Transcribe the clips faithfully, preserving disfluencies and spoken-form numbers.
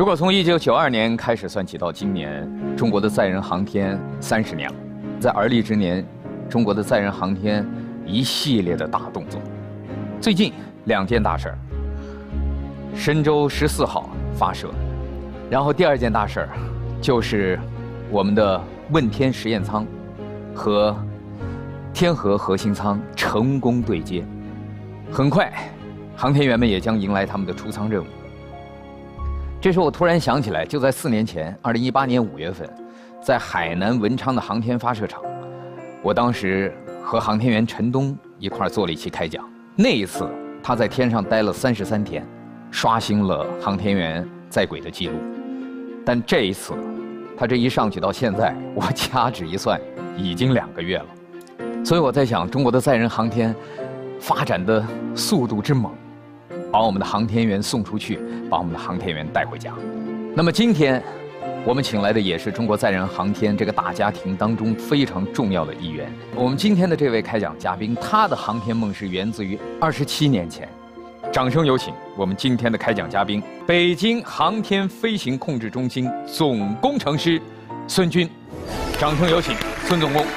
如果从一九九二年开始算起到今年，中国的载人航天三十年了。在而立之年，中国的载人航天一系列的大动作。最近两件大事儿：神舟十四号发射，然后第二件大事儿就是我们的问天实验舱和天河核心舱成功对接。很快，航天员们也将迎来他们的出舱任务。这时候我突然想起来，就在四年前，二零一八年五月份，在海南文昌的航天发射场，我当时和航天员陈冬一块儿做了一期开讲。那一次，他在天上待了三十三天，刷新了航天员在轨的记录。但这一次，他这一上去到现在，我掐指一算，已经两个月了。所以我在想，中国的载人航天发展的速度之猛，把我们的航天员送出去，把我们的航天员带回家。那么今天，我们请来的也是中国载人航天这个大家庭当中非常重要的一员。我们今天的这位开讲嘉宾，他的航天梦是源自于二十七年前。掌声有请我们今天的开讲嘉宾，北京航天飞行控制中心总工程师孙军。掌声有请孙总工。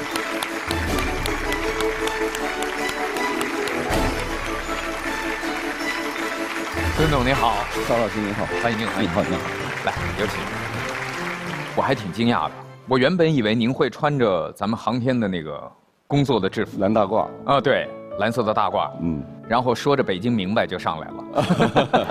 孙总您好。 邵老师您好， 欢迎您，欢迎你好，你好， 来有请。我还挺惊讶的，我原本以为您会穿着咱们航天的那个工作的制服， 蓝大褂啊，对，蓝色的大褂， 嗯， 然后说着北京明白就上来了。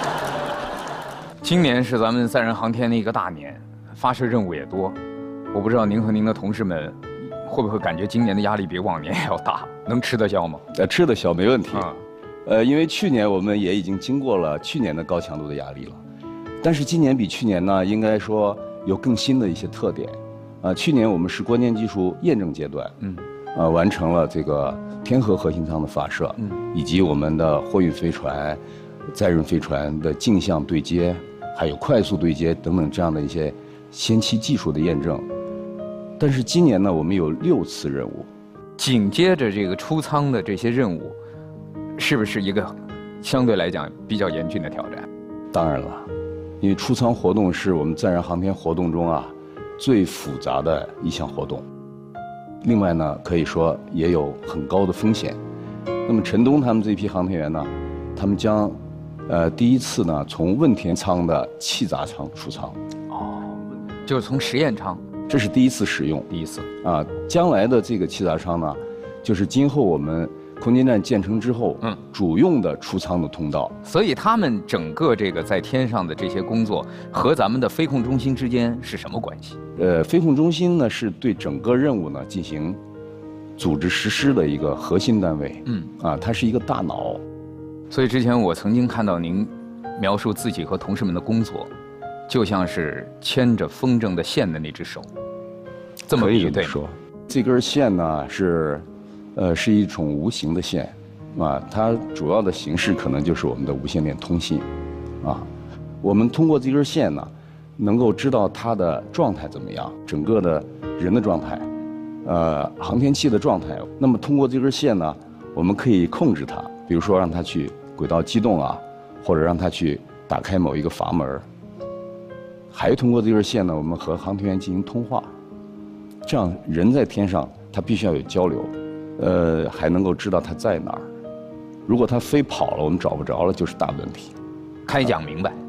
今年是咱们载人航天的一个大年，发射任务也多，我不知道您和您的同事们会不会感觉今年的压力比往年要大，能吃得消吗？ 呃，吃得消没问题。 啊， 呃，因为去年我们也已经经过了去年的高强度的压力了，但是今年比去年呢，应该说有更新的一些特点。啊，去年我们是关键技术验证阶段，嗯，呃，完成了这个天河核心舱的发射，嗯，以及我们的货运飞船、载人飞船的镜像对接，还有快速对接等等这样的一些先期技术的验证。但是今年呢，我们有六次任务， 紧接着这个出舱的这些任务，是不是一个相对来讲比较严峻的挑战？ 当然了，因为出舱活动是我们载人航天活动中啊最复杂的一项活动。另外呢，可以说也有很高的风险。那么陈冬他们这批航天员呢，他们将呃第一次呢从问天舱的气闸舱出舱。 哦，就是从实验舱， 这是第一次使用。 第一次啊，将来的这个气闸舱呢，就是今后我们空间站建成之后，嗯，主用的出舱的通道。 所以他们整个这个在天上的这些工作和咱们的飞控中心之间是什么关系？ 呃，飞控中心呢是对整个任务呢进行组织实施的一个核心单位。嗯，啊，它是一个大脑。 所以之前我曾经看到您描述自己和同事们的工作，就像是牵着风筝的线的那只手。这么比喻对吗？ 说，这根线呢是。呃，是一种无形的线，啊，它主要的形式可能就是我们的无线电通信，啊，我们通过这根线呢，能够知道它的状态怎么样，整个的人的状态，呃，航天器的状态。那么通过这根线呢，我们可以控制它，比如说让它去轨道机动啊，或者让它去打开某一个阀门。还通过这根线呢，我们和航天员进行通话，这样人在天上他必须要有交流。呃，还能够知道它在哪儿。如果它飞跑了，我们找不着了，就是大问题。 开讲明白，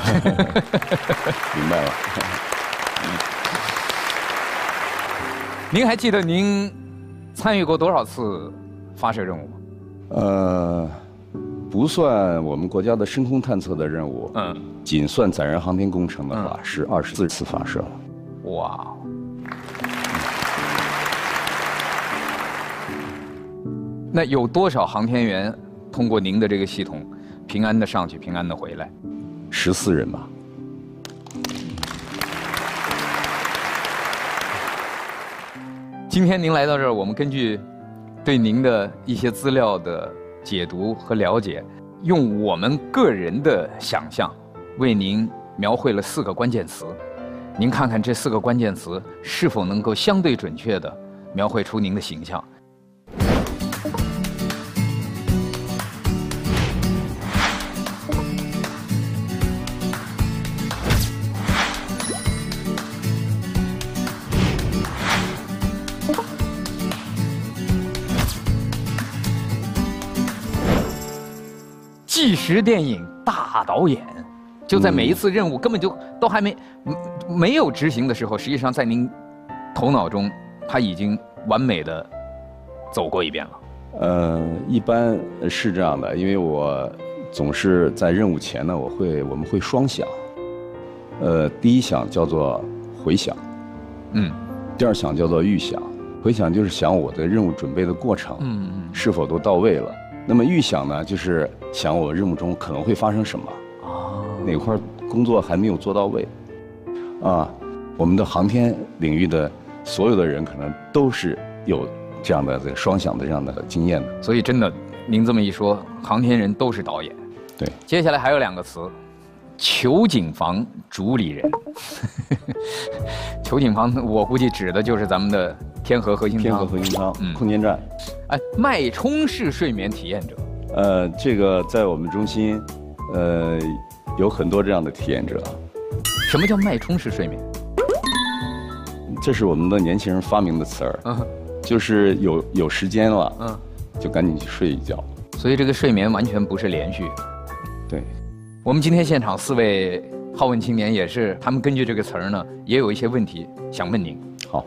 明白了。 您还记得您参与过多少次发射任务吗？ 呃，不算我们国家的深空探测的任务，嗯，仅算载人航天工程的话，嗯、是二十四次发射了。 哇！那有多少航天员通过您的这个系统平安的上去，平安的回来？ 十四人吧。 今天您来到这儿，我们根据对您的一些资料的解读和了解，用我们个人的想象，为您描绘了四个关键词。您看看这四个关键词是否能够相对准确地描绘出您的形象。 纪实电影大导演，就在每一次任务根本就都还没没有执行的时候，实际上在您头脑中，他已经完美的走过一遍了。 呃，一般是这样的，因为我总是在任务前呢，我会我们会双想。呃，第一想叫做回想，嗯，第二想叫做预想。回想就是想我的任务准备的过程，嗯嗯，是否都到位了。那么预想呢，就是想我任务中可能会发生什么，啊，哪块工作还没有做到位，啊，我们的航天领域的所有的人可能都是有这样的这个双想的这样的经验的。 所以真的，您这么一说，航天人都是导演。 对， 接下来还有两个词。裘景房主理人，裘景房，我估计指的就是咱们的天河核心舱。 天河核心舱，嗯，空间站。 哎，脉冲式睡眠体验者。 呃，这个在我们中心，呃，有很多这样的体验者。 什么叫脉冲式睡眠？ 这是我们的年轻人发明的词儿，嗯，就是有有时间了，嗯，就赶紧去睡一觉。 所以这个睡眠完全不是连续。 对。 我们今天现场四位好问青年也是，他们根据这个词儿呢，也有一些问题想问您。 好。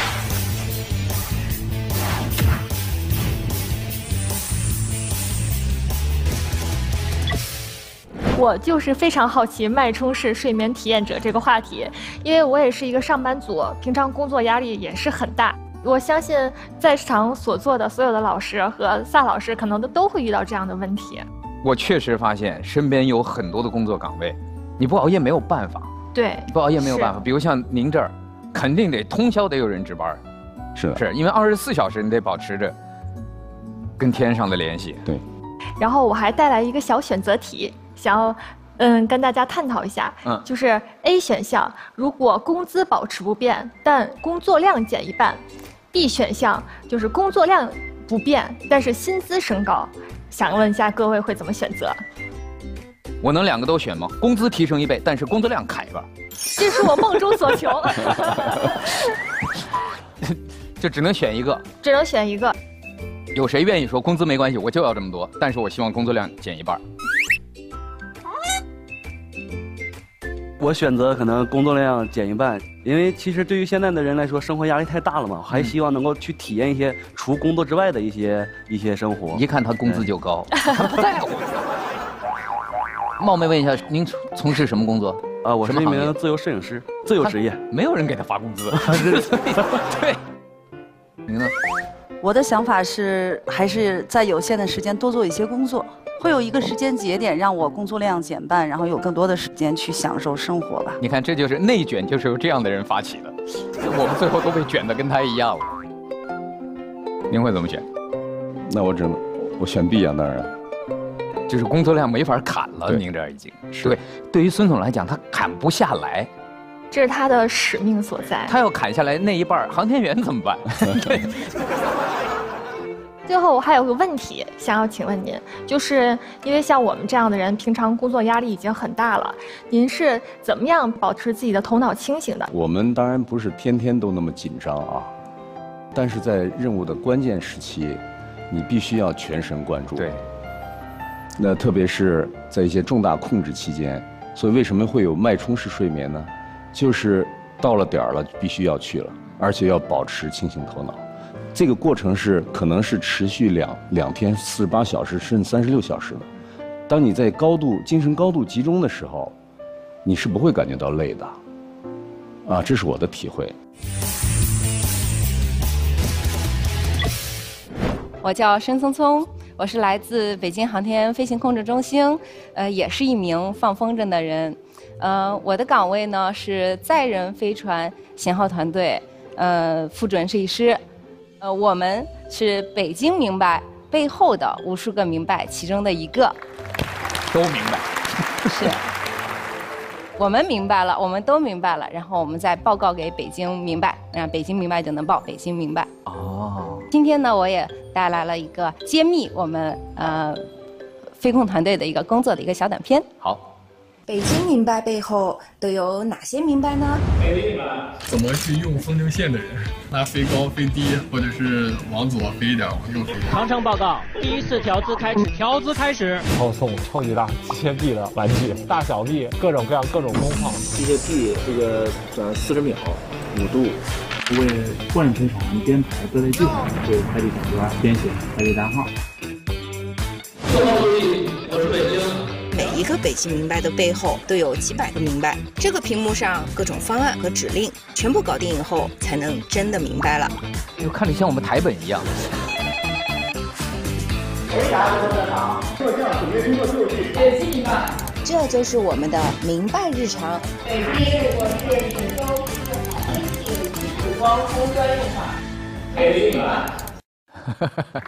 我就是非常好奇脉冲式睡眠体验者这个话题，因为我也是一个上班族，平常工作压力也是很大。我相信在场所做的所有的老师和萨老师，可能都都会遇到这样的问题。 我确实发现身边有很多的工作岗位，你不熬夜没有办法。 对， 不熬夜没有办法。比如像您这儿，肯定得通宵得有人值班。 是的， 是因为二十四小时你得保持着跟天上的联系。 对。 然后我还带来一个小选择题，想要嗯跟大家探讨一下。嗯，就是 A 选项，如果工资保持不变，但工作量减一半 ；B 选项就是工作量不变，但是薪资升高。想问一下各位会怎么选择？ 我能两个都选吗？工资提升一倍，但是工作量砍一半。 这是我梦中所求。 就只能选一个。 只能选一个。 有谁愿意说工资没关系，我就要这么多，但是我希望工作量减一半？ 我选择可能工作量减一半，因为其实对于现在的人来说，生活压力太大了嘛，还希望能够去体验一些除工作之外的一些一些生活。 一看他工资就高，他不在乎。冒昧问一下，您从事什么工作？ 啊，我是一名自由摄影师，自由职业， 没有人给他发工资。对，您呢？ 我的想法是，还是在有限的时间多做一些工作。会有一个时间节点让我工作量减半，然后有更多的时间去享受生活吧。 你看，这就是内卷，就是由这样的人发起的。我们最后都被卷得跟他一样了。您会怎么选？ 那我只能我选 B 啊，当然。 就是工作量没法砍了，您这已经是对。对于孙总来讲，他砍不下来， 这是他的使命所在。 他要砍下来那一半，航天员怎么办？对。 最后我还有个问题想要请问您，就是因为像我们这样的人，平常工作压力已经很大了，您是怎么样保持自己的头脑清醒的？ 我们当然不是天天都那么紧张啊，但是在任务的关键时期，你必须要全神贯注。 对。 那特别是在一些重大控制期间，所以为什么会有脉冲式睡眠呢？就是到了点儿了，必须要去了，而且要保持清醒头脑。这个过程是可能是持续两两天四十八小时甚至三十六小时的。当你在高度精神高度集中的时候，你是不会感觉到累的。啊，这是我的体会。 我叫申聪聪，我是来自北京航天飞行控制中心，呃，也是一名放风筝的人。呃，我的岗位呢是载人飞船舷号团队，呃，副主任设计师。呃，我们是北京明白背后的无数个明白其中的一个。 都明白。 是。我们明白了，我们都明白了，然后我们再报告给北京明白，让北京明白就能报北京明白。哦。今天呢，我也带来了一个揭秘我们呃飞控团队的一个工作的一个小短片。 好。 北京明白背后都有哪些明白呢？ 怎么去用风筝线的人，它飞高飞低，或者是往左飞一点，往右飞一点。 长城报告，第一次调姿开始，调姿开始。 然后送超级大机械臂的玩具，大小臂，各种各样各种功放。 机械臂这个转四十秒，五度。 为货运飞船编排各类技术，为快递转端编写快递单号。 各号注意，我是北京。 每一个北京明白的背后都有几百个明白。这个屏幕上各种方案和指令全部搞定以后，才能真的明白了。 就看着像我们台本一样。 回答多的好，各项准备工作数据解析明白。 这就是我们的明白日常。 北京我市锦州曙光高专用法，北京明白。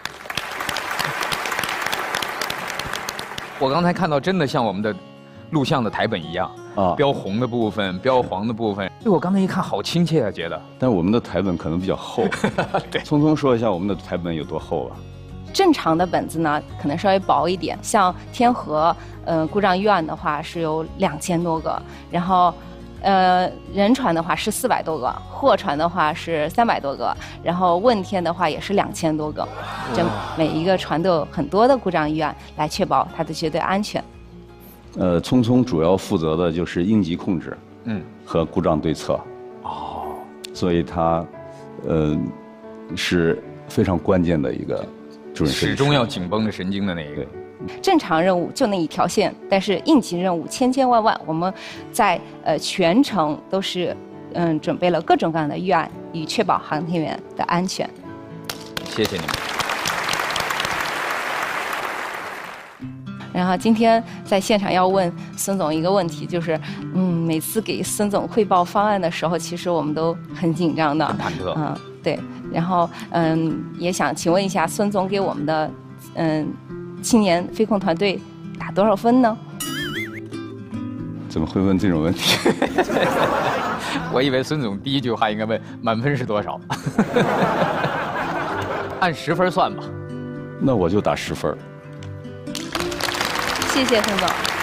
我刚才看到，真的像我们的录像的台本一样啊，标红的部分，标黄的部分。对，我刚才一看，好亲切啊，觉得。 但我们的台本可能比较厚。 对， 匆匆说一下我们的台本有多厚吧。 正常的本子呢，可能稍微薄一点，像天河，呃，故障医院的话是有两千多个，然后，呃，人船的话是四百多个，货船的话是三百多个，然后问天的话也是两千多个，这每一个船都有很多的故障医院来确保它的绝对安全。 呃，匆匆主要负责的就是应急控制，嗯，和故障对策。哦，所以它，呃，是非常关键的一个。 始终要紧绷着神经的那一个。 正常任务就那一条线，但是应急任务千千万万，我们在呃全程都是嗯准备了各种各样的预案，以确保航天员的安全。 谢谢你们。 然后今天在现场要问孙总一个问题，就是嗯每次给孙总汇报方案的时候，其实我们都很紧张的， 很忐忑。 嗯，对。然后，嗯，也想请问一下孙总给我们的，嗯，青年飞控团队打多少分呢？ 怎么会问这种问题？ 我以为孙总第一句话应该问满分是多少，按十分算吧。 那我就打十分。 谢谢孙总。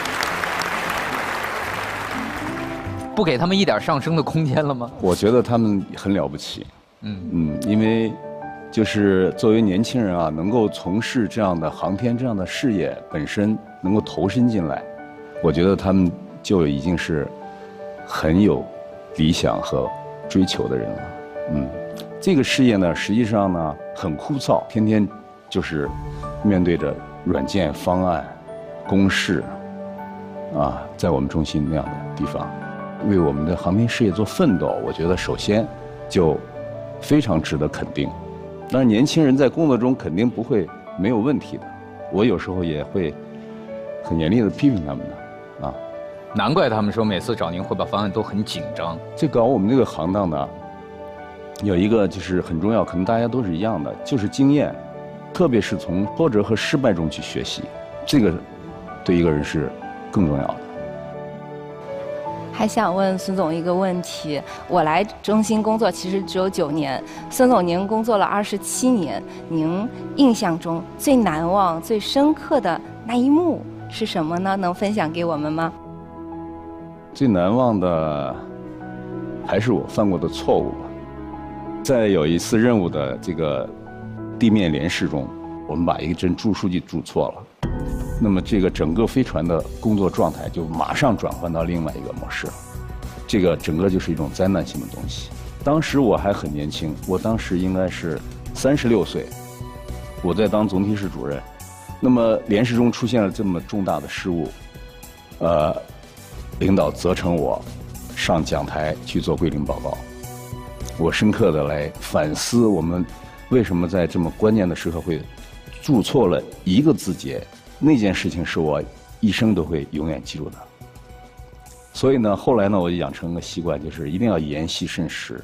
不给他们一点上升的空间了吗？ 我觉得他们很了不起。嗯嗯，因为就是作为年轻人啊，能够从事这样的航天这样的事业，本身能够投身进来，我觉得他们就已经是很有理想和追求的人了。嗯，这个事业呢，实际上呢很枯燥，天天就是面对着软件方案、公式啊，在我们中心那样的地方，为我们的航天事业做奋斗，我觉得首先就非常值得肯定。当然，年轻人在工作中肯定不会没有问题的，我有时候也会很严厉的批评他们的，啊。 难怪他们说每次找您汇报方案都很紧张。 这搞我们这个行当呢，有一个就是很重要，可能大家都是一样的，就是经验，特别是从挫折和失败中去学习，这个对一个人是更重要的。 还想问孙总一个问题，我来中心工作其实只有九年，孙总您工作了二十七年，您印象中最难忘、最深刻的那一幕是什么呢？能分享给我们吗？ 最难忘的还是我犯过的错误吧。在有一次任务的这个地面联试中，我们把一帧注数据注错了。那么这个整个飞船的工作状态就马上转换到另外一个模式，这个整个就是一种灾难性的东西。当时我还很年轻，我当时应该是三十六岁，我在当总体室主任。那么联试中出现了这么重大的失误，呃，领导责成我上讲台去做归零报告。我深刻的来反思我们为什么在这么关键的时刻会注错了一个字节。那件事情是我一生都会永远记住的。所以呢，后来呢，我就养成个习惯，就是一定要言细慎实。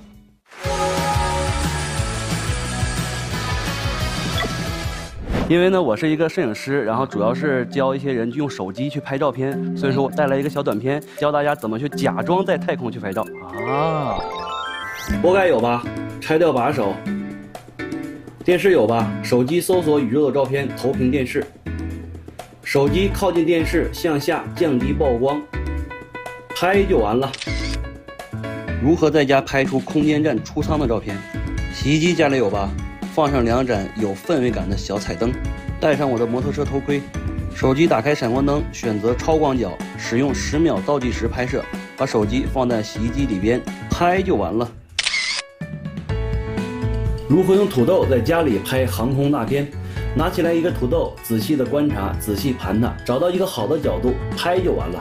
因为呢，我是一个摄影师，然后主要是教一些人用手机去拍照片，所以说我带来一个小短片，教大家怎么去假装在太空去拍照。啊，锅盖有吧？拆掉把手。电视有吧？手机搜索宇宙的照片，投屏电视。 手机靠近电视，向下降低曝光，拍就完了。如何在家拍出空间站出舱的照片？洗衣机家里有吧？放上两盏有氛围感的小彩灯，戴上我的摩托车头盔，手机打开闪光灯，选择超广角，使用十秒倒计时拍摄，把手机放在洗衣机里边，拍就完了。如何用土豆在家里拍航空大片？拿起来一个土豆，仔细的观察，仔细盘它，找到一个好的角度，拍就完了。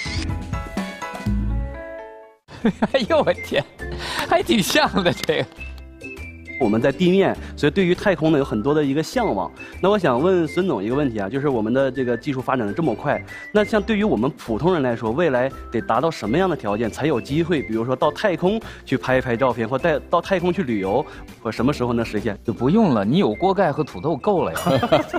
哎呦我天，还挺像的这个。 我们在地面，所以对于太空呢有很多的一个向往。那我想问孙总一个问题啊，就是我们的这个技术发展的这么快，那像对于我们普通人来说，未来得达到什么样的条件才有机会，比如说到太空去拍一拍照片，或带到太空去旅游，或什么时候能实现？ 就不用了，你有锅盖和土豆够了呀。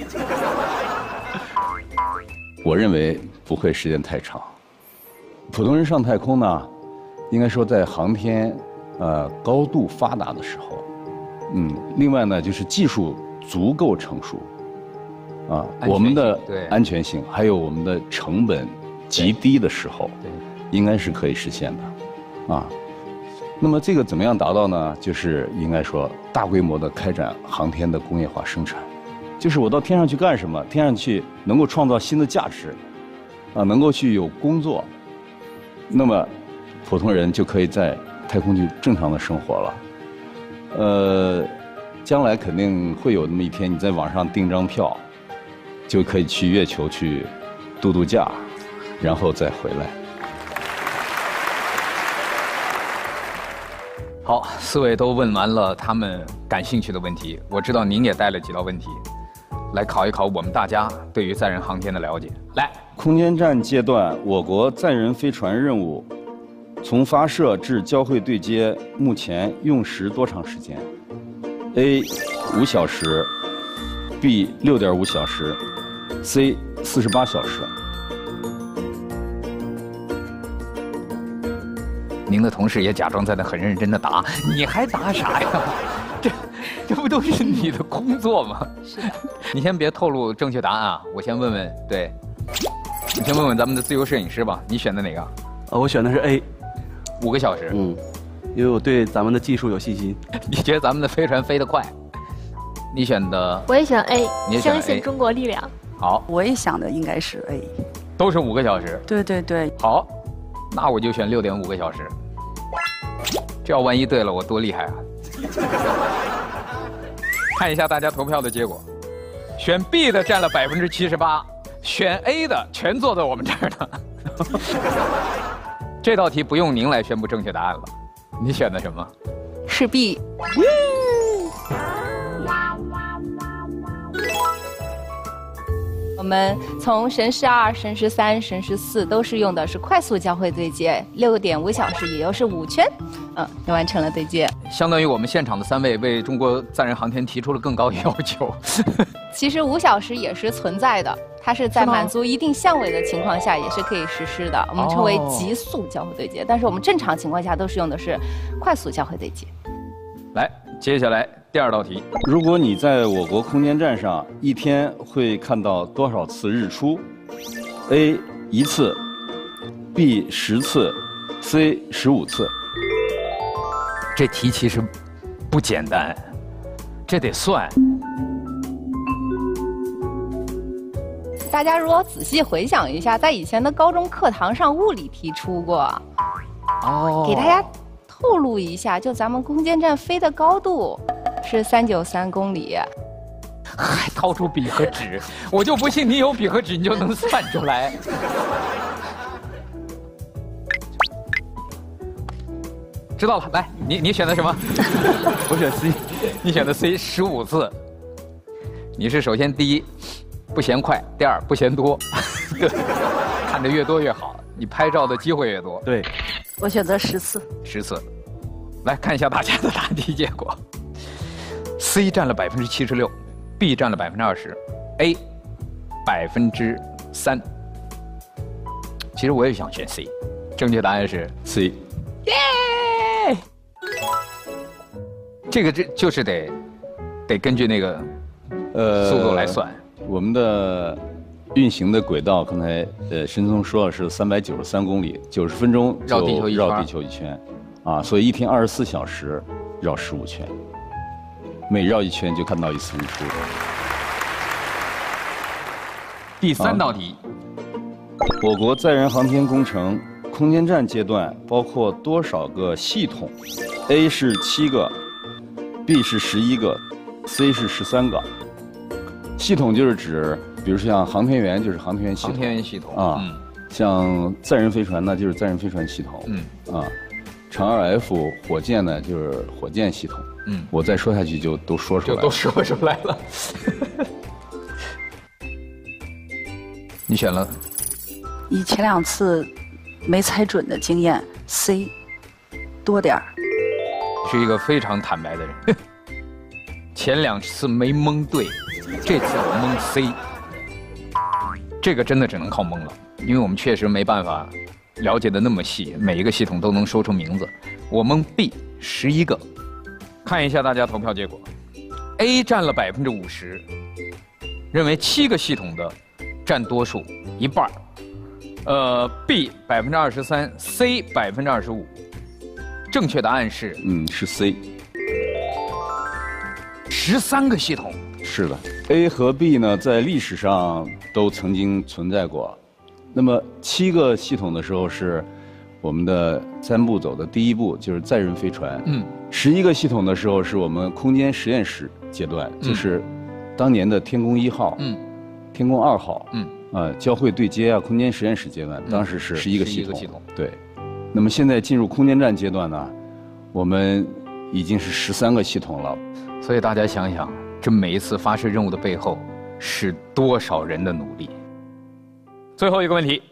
我认为不会时间太长。普通人上太空呢，应该说在航天呃高度发达的时候。嗯，另外呢，就是技术足够成熟，啊，我们的安全性还有我们的成本极低的时候，对，应该是可以实现的，啊，那么这个怎么样达到呢？就是应该说大规模的开展航天的工业化生产，就是我到天上去干什么？天上去能够创造新的价值，啊，能够去有工作，那么普通人就可以在太空去正常的生活了。呃，将来肯定会有那么一天，你在网上订张票，就可以去月球去度度假，然后再回来。 好，四位都问完了他们感兴趣的问题，我知道您也带了几道问题，来考一考我们大家对于载人航天的了解。来， 空间站阶段，我国载人飞船任务。从发射至交会对接，目前用时多长时间 ？A. 五小时 ，B. 六点五小时 ，C. 四十八小时。 您的同事也假装在那很认真的答，你还答啥呀？这这不都是你的工作吗？是的。你先别透露正确答案啊，我先问问，对，你先问问咱们的自由摄影师吧，你选的哪个？ 呃，我选的是 A。 五个小时， 嗯，因为我对咱们的技术有信心。 你觉得咱们的飞船飞得快？你选的？ 我也选 A， 你也选 A， 相信中国力量。 好， 我也想的应该是 A， 都是五个小时。 对对对。 好，那我就选六点五个小时。这要万一对了，我多厉害啊！看一下大家投票的结果，选 B 的占了百分之七十八，选 A 的全坐在我们这儿呢。这道题不用您来宣布正确答案了，你选的什么？ 是 B。我们从神十二、神十三、神十四都是用的是快速交会对接，六点五小时，也就是五圈，嗯，就完成了对接。 相当于我们现场的三位为中国载人航天提出了更高要求。 其实五小时也是存在的，它是在满足一定相位的情况下也是可以实施的，我们称为极速交会对接。但是我们正常情况下都是用的是快速交会对接。 来，接下来第二道题， 如果你在我国空间站上一天会看到多少次日出 ？A 一次 ，B 十次 ，C 十五次。 这题其实不简单，这得算。 大家如果仔细回想一下，在以前的高中课堂上物理题出过，哦，给大家透露一下，就咱们空间站飞的高度是三九三公里。 还掏出笔和纸，我就不信你有笔和纸你就能算出来。知道了，来，你你选的什么？ 我选 C， 你选的 C 十五次。你是首先第一，不嫌快；第二，不嫌多。看着越多越好，你拍照的机会越多。 对， 我选择十次。 十次，来看一下大家的答题结果。C 占了百分之七十六 ，B 占了百分之二十 ，A 百分之三。其实我也想选 C， 正确答案是 C。 耶！这个这就是得得根据那个呃速度来算。 我们的运行的轨道，刚才呃申聪说了是三百九十三公里，九十分钟就绕地球一圈绕地球一圈，啊，所以一天二十四小时绕十五圈，每绕一圈就看到一次日出。 第三道题， 我国载人航天工程空间站阶段包括多少个系统 ？A 是七个 ，B 是十一个 ，C 是十三个。系统就是指，比如说像航天员就是航天员系统， 航天员系统啊， 嗯、 像载人飞船呢就是载人飞船系统，嗯啊，长二 F 火箭呢就是火箭系统，嗯，我再说下去就都说出来了， 就都说出来了。你选了？ 以前两次没猜准的经验 ，C 多点儿。 是一个非常坦白的人，前两次没蒙对，这次我蒙 C。这个真的只能靠蒙了，因为我们确实没办法了解的那么细，每一个系统都能说出名字。我蒙 B 十一个，看一下大家投票结果 ，A 占了百分之五十，认为七个系统的占多数一半儿，呃 ，B 百分之二十三 ，C 百分之二十五。正确答案是， 嗯，是 C， 十三个系统。 是的 ，A 和 B 呢，在历史上都曾经存在过。那么七个系统的时候是我们的三步走的第一步，就是载人飞船。嗯。十一个系统的时候是我们空间实验室阶段，嗯、就是当年的天宫一号、嗯，天宫二号，嗯，啊、呃，交会对接啊，空间实验室阶段，当时是十一个系统。系统对。那么现在进入空间站阶段呢，我们已经是十三个系统了。 所以大家想想，这每一次发射任务的背后是多少人的努力？最后一个问题，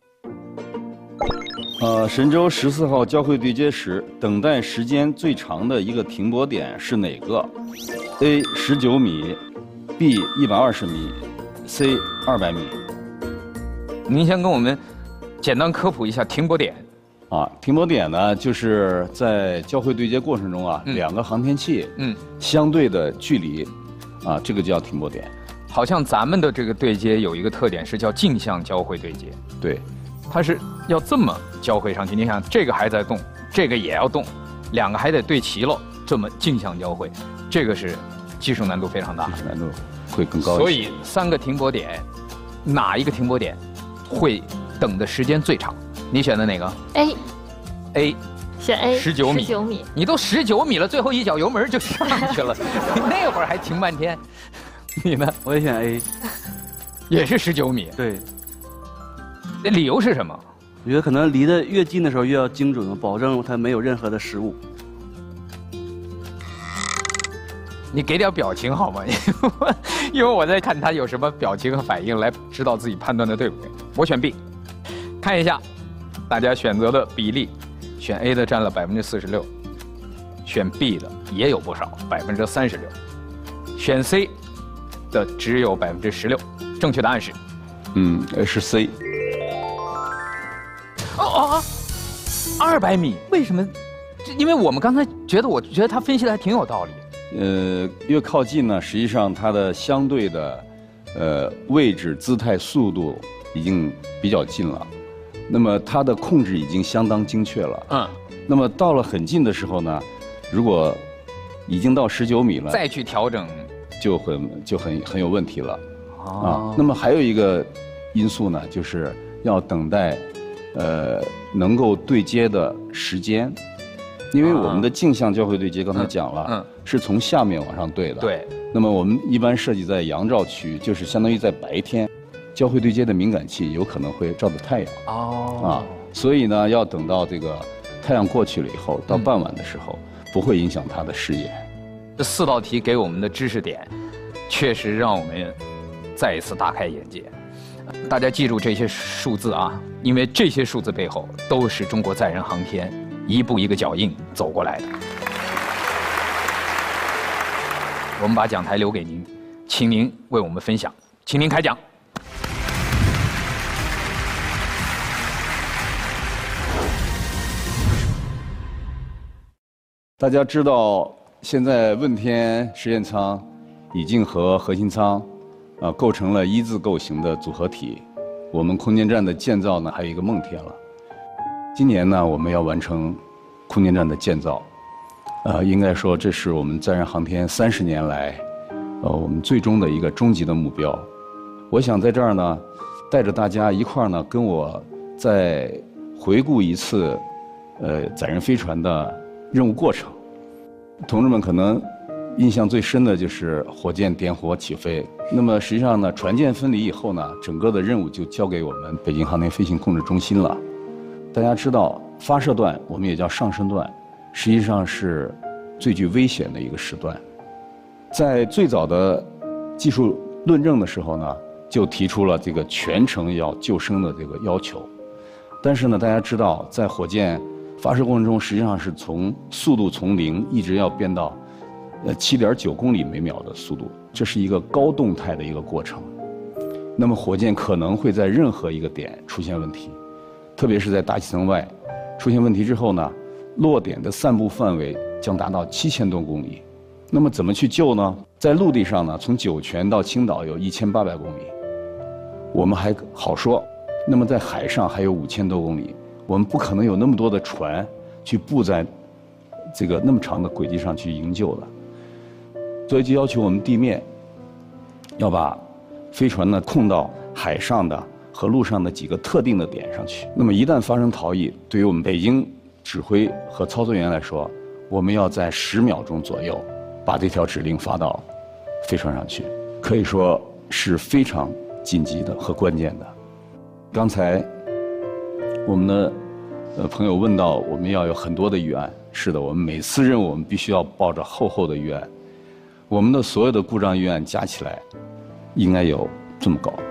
呃，神舟十四号交会对接时，等待时间最长的一个停泊点是哪个 ？A 十九米 ，B 一百二十米 ，C 二百米。 您先跟我们简单科普一下停泊点。 啊，停泊点呢，就是在交会对接过程中啊，嗯、两个航天器嗯相对的距离，啊，这个叫停泊点。 好像咱们的这个对接有一个特点是叫镜像交会对接， 对， 它是要这么交会上去。你想，这个还在动，这个也要动，两个还得对齐了，这么镜像交会，这个是技术难度非常大， 技术难度会更高一些。 所以三个停泊点，哪一个停泊点会等的时间最长？你选的哪个 ？A。 A。 选 A。 十九米。 十九米。 你都十九米了，最后一脚油门就上去了，你那会儿还停半天。你呢？ 我也选 A， 也是十九米。 对。 那理由是什么？ 我觉得可能离得越近的时候越要精准，保证它没有任何的失误。 你给点表情好吗？因为我在看他有什么表情和反应，来知道自己判断的对不对。我选 B， 看一下大家选择的比例，选 A 的占了百分之四十六，选 B 的也有不少，百分之三十六，选 C 的只有百分之十六。正确答案是， 嗯，是 C。 哦哦，二百米，为什么？因为我们刚才觉得，我觉得他分析的还挺有道理。 呃，越靠近呢，实际上它的相对的，呃，位置、姿态、速度已经比较近了，那么它的控制已经相当精确了。嗯。那么到了很近的时候呢，如果已经到十九米了， 再去调整， 就很就很很有问题了。哦。啊，那么还有一个因素呢，就是要等待，呃，能够对接的时间。因为我们的镜像交会对接刚才讲了，嗯，是从下面往上对的。 对。 那么我们一般设计在阳照区，就是相当于在白天，交会对接的敏感器有可能会照到太阳。哦。啊，所以呢，要等到这个太阳过去了以后，到傍晚的时候，不会影响它的视野。 这四道题给我们的知识点，确实让我们再一次大开眼界。大家记住这些数字啊，因为这些数字背后都是中国载人航天一步一个脚印走过来的。我们把讲台留给您，请您为我们分享，请您开讲。 大家知道，现在问天实验舱已经和核心舱啊，构成了一字构型的组合体。我们空间站的建造呢，还有一个梦天了。今年呢，我们要完成空间站的建造，呃，应该说这是我们载人航天三十年来，呃，我们最终的一个终极的目标。我想在这儿呢，带着大家一块儿呢，跟我再回顾一次，呃，载人飞船的任务过程。同志们可能印象最深的就是火箭点火起飞。那么实际上呢，船舰分离以后呢，整个的任务就交给我们北京航天飞行控制中心了。大家知道，发射段我们也叫上升段，实际上是最具危险的一个时段。在最早的技术论证的时候呢，就提出了这个全程要救生的这个要求。但是呢，大家知道，在火箭发射过程中，实际上是从速度从零一直要变到呃七点九公里每秒的速度，这是一个高动态的一个过程。那么火箭可能会在任何一个点出现问题，特别是在大气层外出现问题之后呢，落点的散布范围将达到七千多公里。那么怎么去救呢？在陆地上呢，从酒泉到青岛有一千八百公里，我们还好说。那么在海上还有五千多公里。我们不可能有那么多的船去布在这个那么长的轨迹上去营救的，所以就要求我们地面要把飞船呢控到海上的和陆上的几个特定的点上去。那么一旦发生逃逸，对于我们北京指挥和操作员来说，我们要在十秒钟左右把这条指令发到飞船上去，可以说是非常紧急的和关键的。刚才我们的呃朋友问到，我们要有很多的预案。是的，我们每次任务我们必须要抱着厚厚的预案。我们的所有的故障预案加起来，应该有这么高，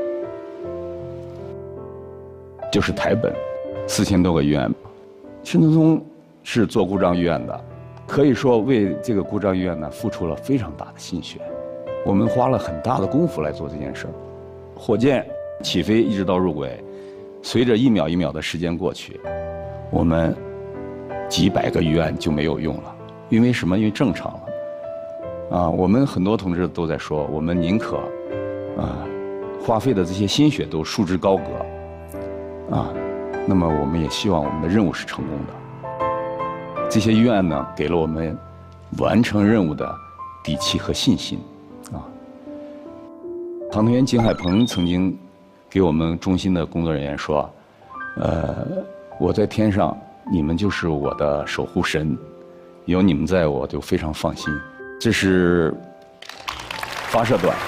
就是台本四千多个预案。申存聪是做故障预案的，可以说为这个故障预案呢付出了非常大的心血。我们花了很大的功夫来做这件事儿。火箭起飞一直到入轨，随着一秒一秒的时间过去，我们几百个预案就没有用了。因为什么？因为正常了。啊，我们很多同志都在说，我们宁可啊花费的这些心血都束之高阁。啊，那么我们也希望我们的任务是成功的。这些预案呢，给了我们完成任务的底气和信心。啊，航天员景海鹏曾经给我们中心的工作人员说，呃，我在天上，你们就是我的守护神，有你们在我就非常放心。这是发射段。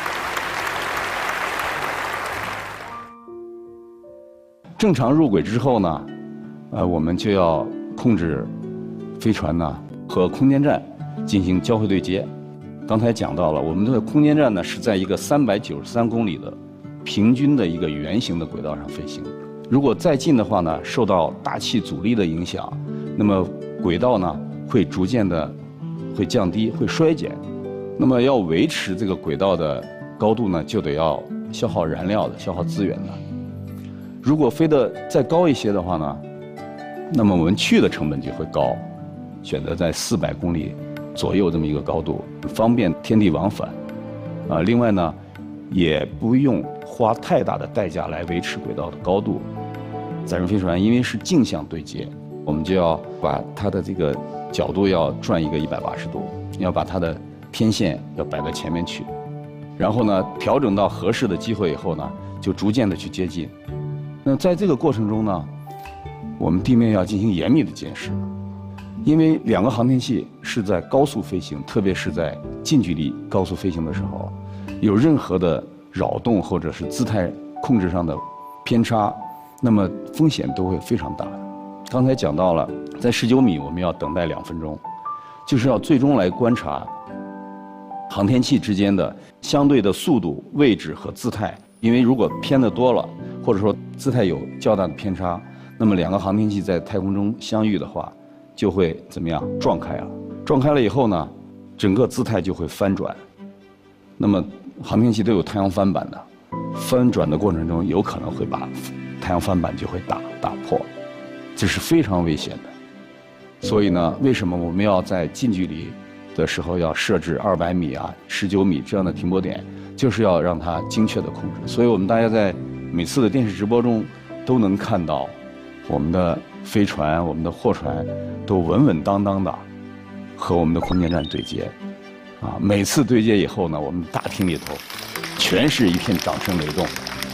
正常入轨之后呢，呃，我们就要控制飞船呢和空间站进行交会对接。刚才讲到了，我们的空间站呢是在一个三百九十三公里的平均的一个圆形的轨道上飞行。如果再近的话呢，受到大气阻力的影响，那么轨道呢会逐渐的会降低，会衰减。那么要维持这个轨道的高度呢，就得要消耗燃料的，消耗资源的。如果飞得再高一些的话呢，那么我们去的成本就会高，选择在四百公里左右这么一个高度，方便天地往返。啊，另外呢，也不用花太大的代价来维持轨道的高度。载人飞船因为是径向对接，我们就要把它的这个角度要转一个一百八十度，要把它的天线要摆到前面去，然后呢，调整到合适的机会以后呢，就逐渐的去接近。那在这个过程中呢，我们地面要进行严密的监视，因为两个航天器是在高速飞行，特别是在近距离高速飞行的时候，有任何的扰动或者是姿态控制上的偏差，那么风险都会非常大的。刚才讲到了，在十九米我们要等待两分钟，就是要最终来观察航天器之间的相对的速度、位置和姿态。因为如果偏得多了，或者说姿态有较大的偏差，那么两个航天器在太空中相遇的话，就会怎么样？撞开了。撞开了以后呢，整个姿态就会翻转。那么航天器都有太阳帆板的，翻转的过程中有可能会把太阳帆板就会打打破，这是非常危险的。所以呢，为什么我们要在近距离的时候要设置二百米啊、十九米这样的停泊点，就是要让它精确的控制。所以我们大家在每次的电视直播中都能看到，我们的飞船、我们的货船都稳稳当当的和我们的空间站对接。啊，每次对接以后呢，我们大厅里头全是一片掌声雷动。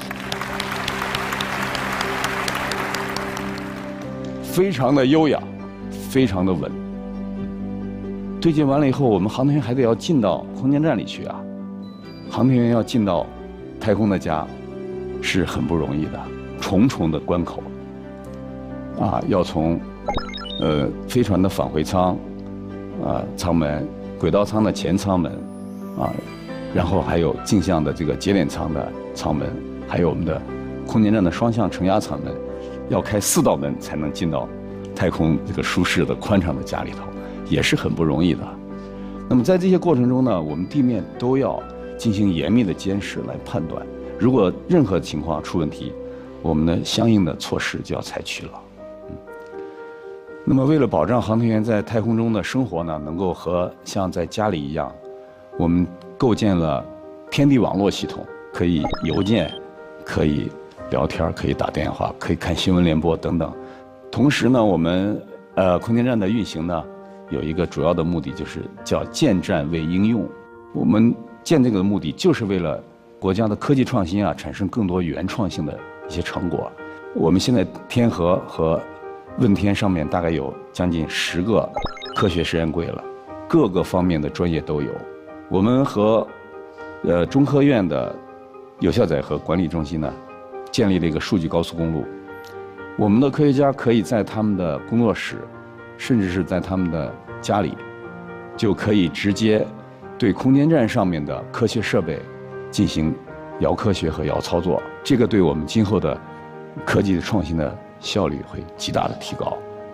非常的优雅，非常的稳。对接完了以后，我们航天员还得要进到空间站里去啊。航天员要进到太空的家，是很不容易的，重重的关口。啊，要从呃飞船的返回舱，啊舱门、轨道舱的前舱门，啊，然后还有镜像的这个节点舱的舱门，还有我们的空间站的双向承压舱门。要开四道门才能进到太空这个舒适的宽敞的家里头，也是很不容易的。那么在这些过程中呢，我们地面都要进行严密的监视来判断，如果任何情况出问题，我们的相应的措施就要采取了。嗯，那么为了保障航天员在太空中的生活呢，能够和像在家里一样，我们构建了天地网络系统，可以邮件，可以聊天，可以打电话，可以看新闻联播等等。同时呢，我们呃空间站的运行呢，有一个主要的目的，就是叫建站为应用。我们建这个的目的，就是为了国家的科技创新啊，产生更多原创性的一些成果。我们现在天河和问天上面大概有将近十个科学实验柜了，各个方面的专业都有。我们和呃中科院的有效载荷管理中心呢，建立了一个数据高速公路，我们的科学家可以在他们的工作室，甚至是在他们的家里，就可以直接对空间站上面的科学设备进行遥科学和遥操作。这个对我们今后的科技的创新的效率会极大的提高。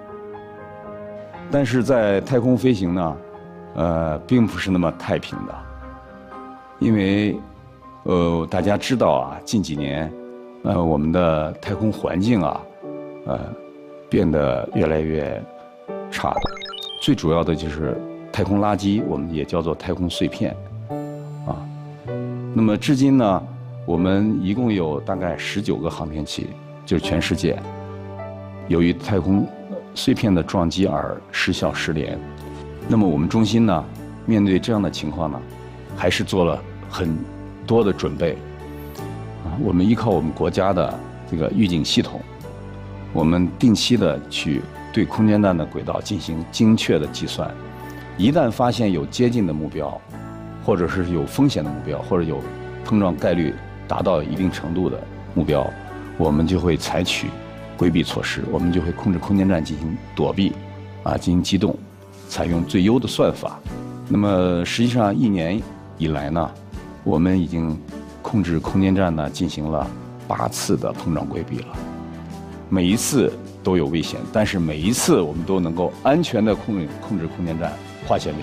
但是在太空飞行呢，呃，并不是那么太平的，因为呃，大家知道啊，近几年。呃，我们的太空环境啊，呃，变得越来越差。最主要的就是太空垃圾，我们也叫做太空碎片，啊。那么至今呢，我们一共有大概十九个航天器，就是全世界，由于太空碎片的撞击而失效失联。那么我们中心呢，面对这样的情况呢，还是做了很多的准备。我们依靠我们国家的这个预警系统，我们定期的去对空间站的轨道进行精确的计算。一旦发现有接近的目标，或者是有风险的目标，或者有碰撞概率达到一定程度的目标，我们就会采取规避措施，我们就会控制空间站进行躲避，啊，进行机动，采用最优的算法。那么实际上一年以来呢，我们已经控制空间站呢进行了八次的碰撞规避了，每一次都有危险，但是每一次我们都能够安全的控制控制空间站化险为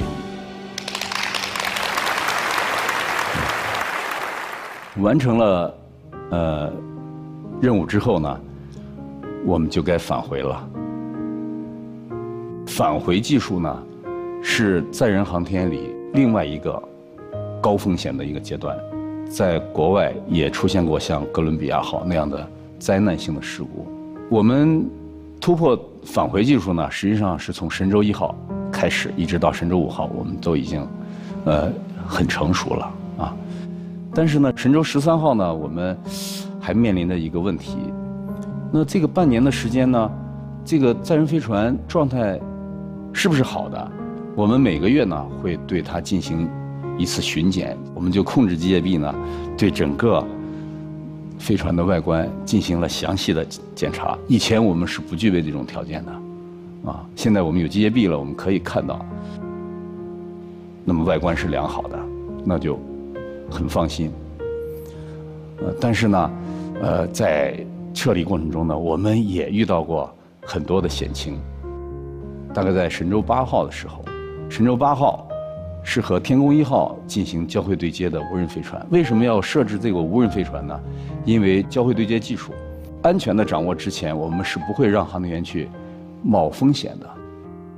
夷。完成了呃任务之后呢，我们就该返回了。返回技术呢，是载人航天里另外一个高风险的一个阶段。在国外也出现过像哥伦比亚号那样的灾难性的事故。我们突破返回技术呢，实际上是从神舟一号开始，一直到神舟五号，我们都已经，呃，很成熟了啊。但是呢，神舟十三号呢，我们还面临着一个问题。那这个半年的时间呢，这个载人飞船状态是不是好的？我们每个月呢会对它进行一次巡检，我们就控制机械臂呢，对整个飞船的外观进行了详细的检查。以前我们是不具备这种条件的，啊，现在我们有机械臂了，我们可以看到，那么外观是良好的，那就很放心。呃，但是呢，呃，在撤离过程中呢，我们也遇到过很多的险情。大概在神舟八号的时候，神舟八号是和天宫一号进行交会对接的无人飞船。为什么要设置这个无人飞船呢？因为交会对接技术安全的掌握之前，我们是不会让航天员去冒风险的。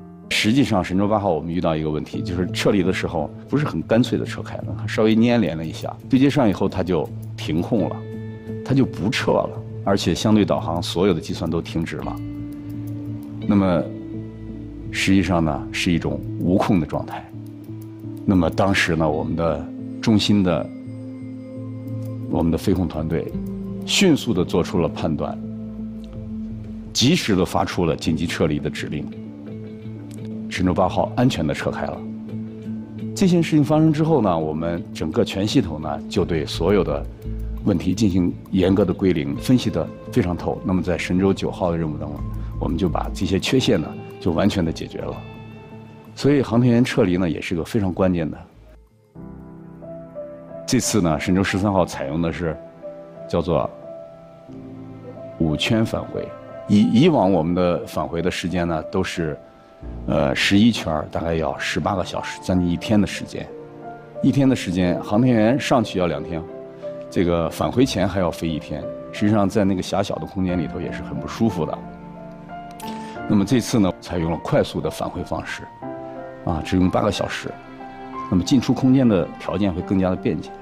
实际上神舟八号我们遇到一个问题，就是撤离的时候不是很干脆的撤开了，稍微粘连了一下，对接上以后它就停控了，它就不撤了，而且相对导航所有的计算都停止了。那么实际上呢是一种无控的状态。那么当时呢，我们的中心的我们的飞控团队迅速地做出了判断，及时地发出了紧急撤离的指令，神舟八号安全地撤开了。这件事情发生之后呢，我们整个全系统呢就对所有的问题进行严格的归零，分析得非常透。那么在神舟九号的任务当中，我们就把这些缺陷呢就完全的解决了。所以航天员撤离呢也是个非常关键的。这次呢，神舟十三号采用的是叫做五圈返回。以以往我们的返回的时间呢，都是呃十一圈，大概要十八个小时，将近一天的时间。一天的时间，航天员上去要两天，这个返回前还要飞一天。实际上，在那个狭小的空间里头也是很不舒服的。那么这次呢，采用了快速的返回方式，啊，只用八个小时。那么进出空间的条件会更加的便捷。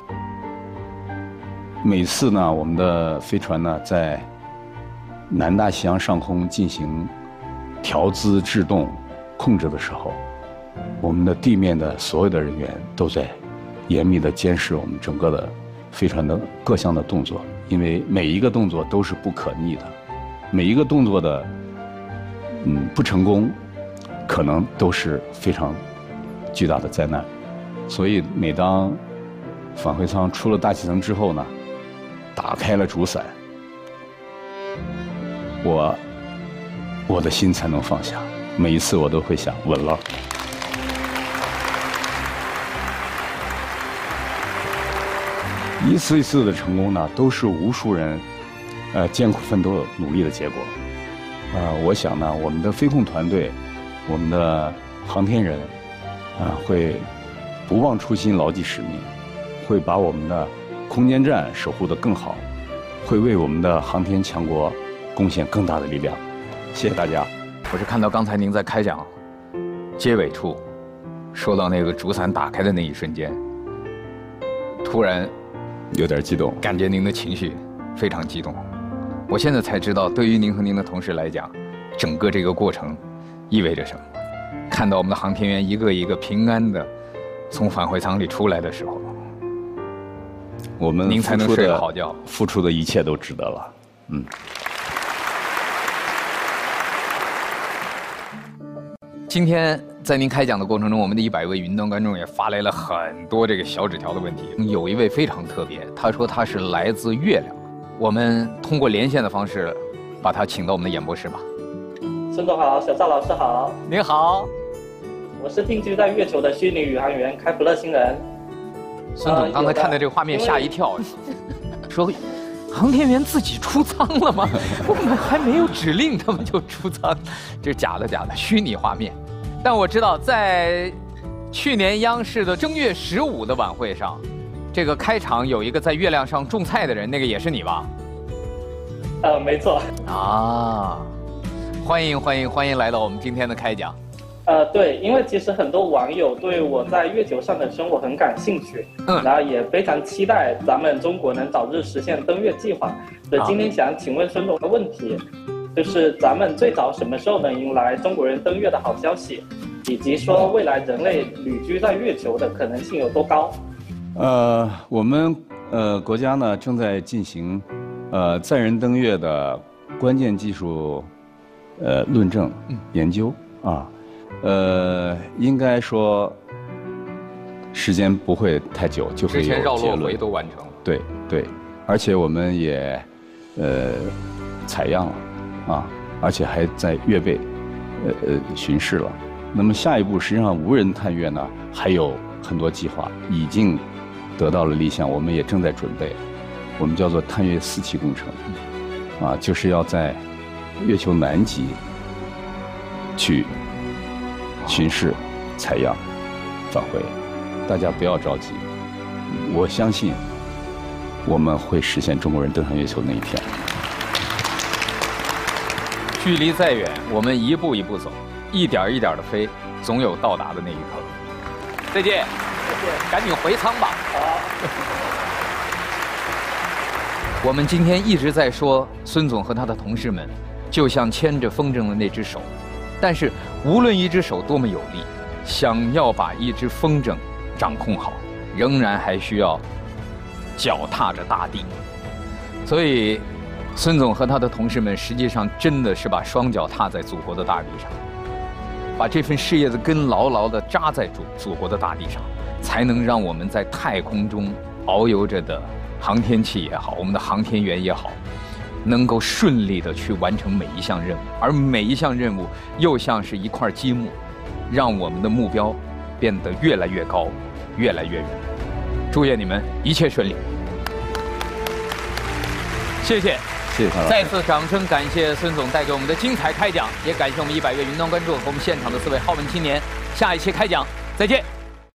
每次呢，我们的飞船呢在南大西洋上空进行调姿制动控制的时候，我们的地面的所有的人员都在严密地监视我们整个的飞船的各项的动作，因为每一个动作都是不可逆的，每一个动作的嗯不成功，可能都是非常巨大的灾难。所以每当返回舱出了大气层之后呢，打开了主伞，我我的心才能放下。每一次我都会想，稳了。一次一次的成功呢，都是无数人呃艰苦奋斗努力的结果。呃，我想呢，我们的飞控团队，我们的航天人啊、呃，会不忘初心，牢记使命，会把我们的空间站守护得更好，会为我们的航天强国贡献更大的力量。谢谢大家。 我是看到刚才您在开讲结尾处说到那个主伞打开的那一瞬间，突然有点激动， 感觉您的情绪非常激动。我现在才知道，对于您和您的同事来讲，整个这个过程意味着什么。看到我们的航天员一个一个平安的从返回舱里出来的时候， 我们您才能睡个好觉， 付出的一切都值得了。嗯。 今天在您开讲的过程中，我们的一百位云端观众也发来了很多这个小纸条的问题。有一位非常特别，他说他是来自月亮。我们通过连线的方式，把他请到我们的演播室吧。 孙总好，小赵老师好。 您好， 我是定居在月球的虚拟宇航员开普勒星人。 孙总刚才看的这个画面吓一跳，说航天员自己出舱了吗？我们还没有指令，他们就出舱，这是假的假的虚拟画面。但我知道，在去年央视的正月十五的晚会上，这个开场有一个在月亮上种菜的人，那个也是你吧？ 呃，没错。 啊，欢迎欢迎欢迎来到我们今天的开讲。 呃，对，因为其实很多网友对我在月球上的生活很感兴趣，嗯，然后也非常期待咱们中国能早日实现登月计划。所以今天想请问孙总的问题，就是咱们最早什么时候能迎来中国人登月的好消息，以及说未来人类旅居在月球的可能性有多高？ 呃，我们呃国家呢正在进行呃载人登月的关键技术呃论证研究啊。呃，应该说时间不会太久，就会有结论。之前绕落回都完成了。 对对，而且我们也呃采样了啊，而且还在月背呃呃巡视了。那么下一步，实际上无人探月呢还有很多计划，已经得到了立项，我们也正在准备。我们叫做探月四期工程，啊，就是要在月球南极去巡视、采样、返回，大家不要着急，我相信我们会实现中国人登上月球那一天。 距离再远，我们一步一步走。 一点一点的飞，总有到达的那一刻。再见， 再见， 赶紧回舱吧。 好。 我们今天一直在说孙总和他的同事们，就像牵着风筝的那只手，但是无论一只手多么有力，想要把一只风筝掌控好，仍然还需要脚踏着大地。所以，孙总和他的同事们实际上真的是把双脚踏在祖国的大地上，把这份事业的根牢牢地扎在祖祖国的大地上，才能让我们在太空中遨游着的航天器也好，我们的航天员也好，能够顺利地去完成每一项任务，而每一项任务又像是一块积木，让我们的目标变得越来越高，越来越远。祝愿你们一切顺利！谢谢， 谢谢潘老师。 再次掌声感谢孙总带给我们的精彩开讲，也感谢我们一百位云端观众和我们现场的四位浩文青年。下一期开讲再见。